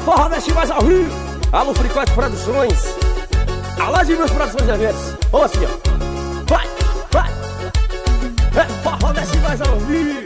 Forró Mexe Mais ao Rio. Alô, Fricote Produções. Alô, de meus Produções e Eventos. Vamos assim, ó. Vai, vai. É Forró Mexe Mais ao Rio.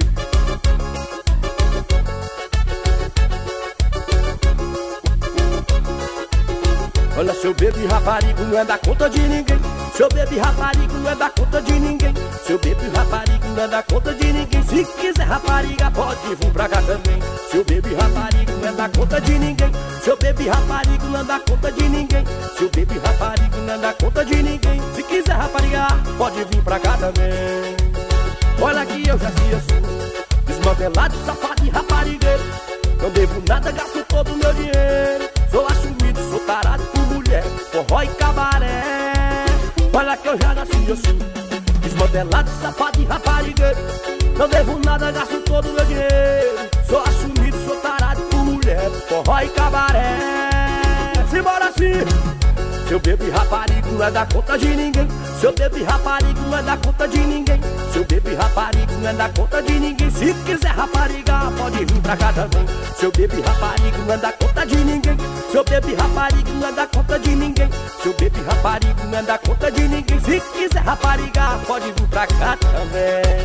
Olha, seu bebê raparigo não é da conta de ninguém. Seu bebê raparigo não é da conta de ninguém. Seu bebê raparigo não é da conta de ninguém. Se quiser rapariga, pode vir pra cá também. Seu bebê raparigo não é da conta de ninguém. Seu bebê raparigo não é da conta de ninguém. Seu bebê raparigo não é da conta de ninguém. Se quiser rapariga, pode vir pra cá também. Olha que eu já sei, eu sou desmantelado, safado e raparigueiro. Não devo nada, gasto todo o meu dinheiro. Sou assumido, sou tarado por mulher, forró e cabaré. Olha que eu já nasci, eu sou desmantelado, safado e raparigueiro. Não devo nada, gasto todo o meu dinheiro. Sou assumido, sou tarado por mulher, forró e cabaré. Simbora assim. Seu bebê raparigo não é da conta de ninguém. Seu bebê raparigo não é da conta de ninguém. Seu bebê raparigo não é da conta de ninguém. Se quiser rapariga, pode vir pra cá também. Seu bebê raparigo não é da conta de ninguém. Seu bebê raparigo não é da conta de ninguém. Seu bebê raparigo não é da conta de ninguém. Se quiser rapariga, pode vir pra cá também.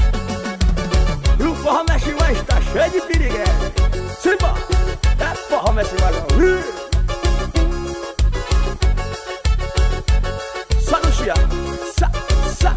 E o Forró Mexe Mais tá cheio de pirigué. Simbora, é Forró Mexe Mais ao Rio. Só no chia, sa, sa.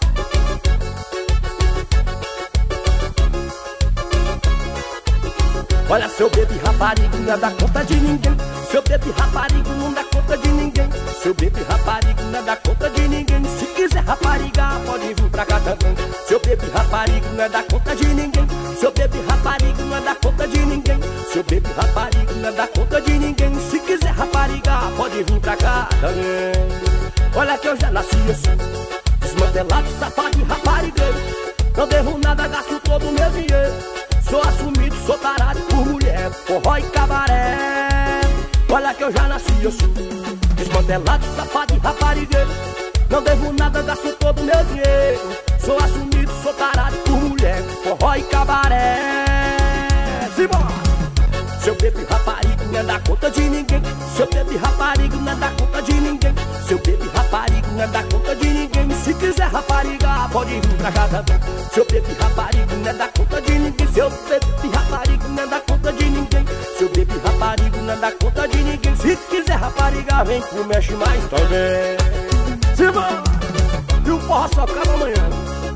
Olha, seu bebê raparigo não é da conta de ninguém. Seu bebê raparigo não dá conta de ninguém. Seu bebê raparigo não é da conta de ninguém. Se quiser rapariga, pode vir pra cá também. Seu bebê raparigo não é da conta de ninguém. Seu bebê raparigo não é da conta de ninguém. Seu bebê raparigo não é da conta de ninguém. Se quiser rapariga, pode vir pra cá também. Olha que eu já nasci, eu sou desmantelado, safado e raparigueiro. Não devo nada, gasto todo o meu dinheiro. Sou assumido, sou tarado por mulher, forró e cabaré. Olha que eu já nasci, eu sou desmantelado, safado e raparigueiro. Não devo nada, gasto todo o meu dinheiro. Sou assumido, sou tarado por mulher, forró e cabaré. Simbora! Seu bebê raparigo não é da conta de ninguém. Seu bebê raparigo não é da conta de ninguém. Seu bebê raparigo não é da conta de ninguém. Se quiser rapariga, pode vir pra cá também. Seu bebê raparigo não é da conta de ninguém. Seu bebê raparigo não é da conta de ninguém. Seu bebê raparigo não é da conta de ninguém. Se quiser rapariga, vem pro Mexe Mais também. Simbora! E o forró só acaba amanhã.